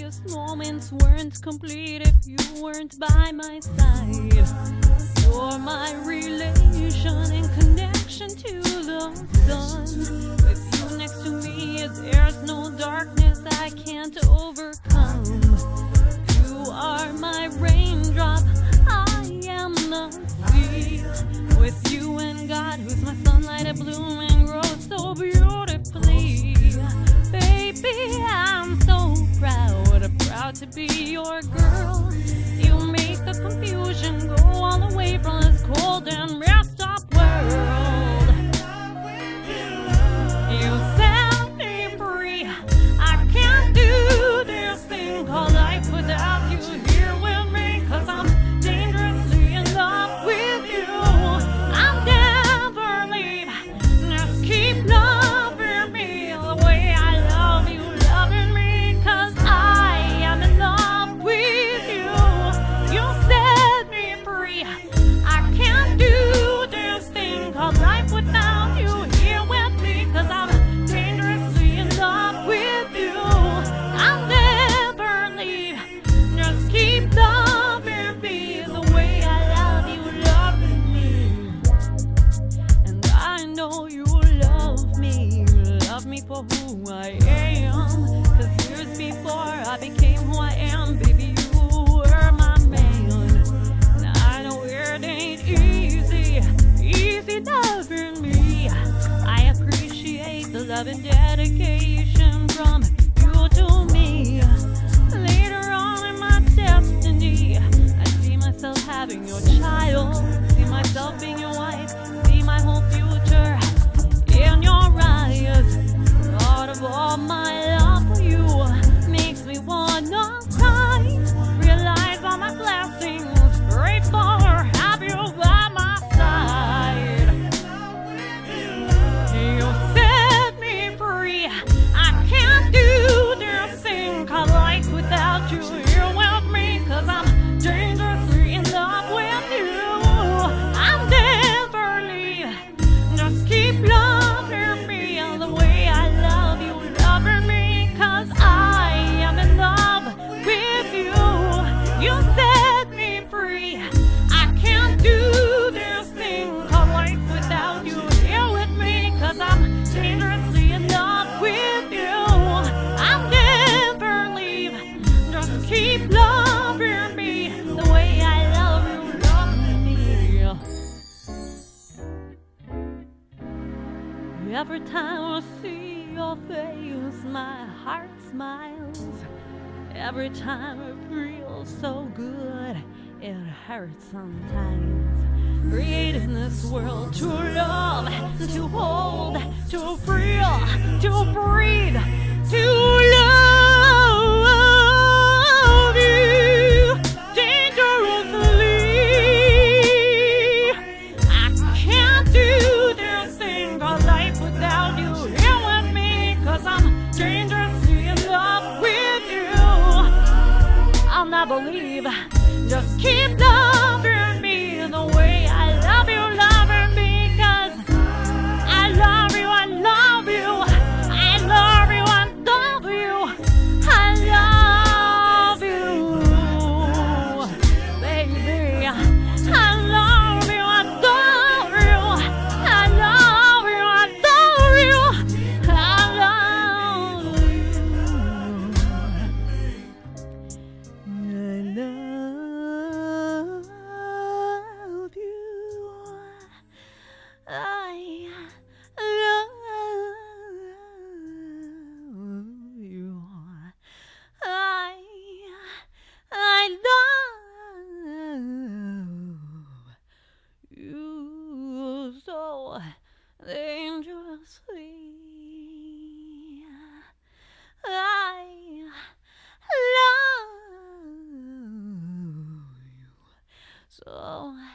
These moments weren't complete if you weren't by my side. You're my relation and connection to the sun. With you next to me, there's no darkness I can't overcome. You are my raindrop, I am the sea. With you and God, who's my sunlight, a bloom and grows so beautifully. Baby, I'm so proud to be your girl. You make the confusion go all away from this cold and messed up world. You set me free. I can't do this thing called life without you here with me, 'cause I'm dangerously in love with you. I'll never leave. Just keep loving me the way I love you, loving me, 'cause I am in love with you. You set me free. I can't do this thing called life without you here with me, 'cause I'm dangerously in love with you. I'll never leave. Just keep loving me the way I love you, loving me. And I know you love me for who I am. 'Cause years before I became who I am, baby, you were my man. And I know it ain't easy loving me. I appreciate the love and dedication from you to me. Later on in my destiny, I see myself having your child, see myself being your wife, see my whole future in your eyes. Thought of all my love for you makes me wanna cry. Realize all my blessings, grateful to have you by my side. You set me free. I can't do this thing called life without you here with me, 'cause I'm dangerously in love with you. I'll never leave. Just keep loving me the way I love you, loving me, 'cause I am in love with you. You set me free. I can't do this thing called life without you here with me, 'cause I'm dangerously in love with you. I'll never leave. Just keep loving me the way I love you, loving me. Every time I see your face, my heart smiles. Every time it feels so good, it hurts sometimes. Created in this world to love, to hold, to feel, to breathe, to love you dangerously. I can't do this thing called life without you here with me, 'cause I'm dangerously in love with you. I'll never leave. Just keep loving me the way I love you, loving me, 'cause I love you, I love you, I love you, I love you, I love you, baby. I love you, I adore you, I love you, I adore you, I love you. I love you so dangerously. I love you so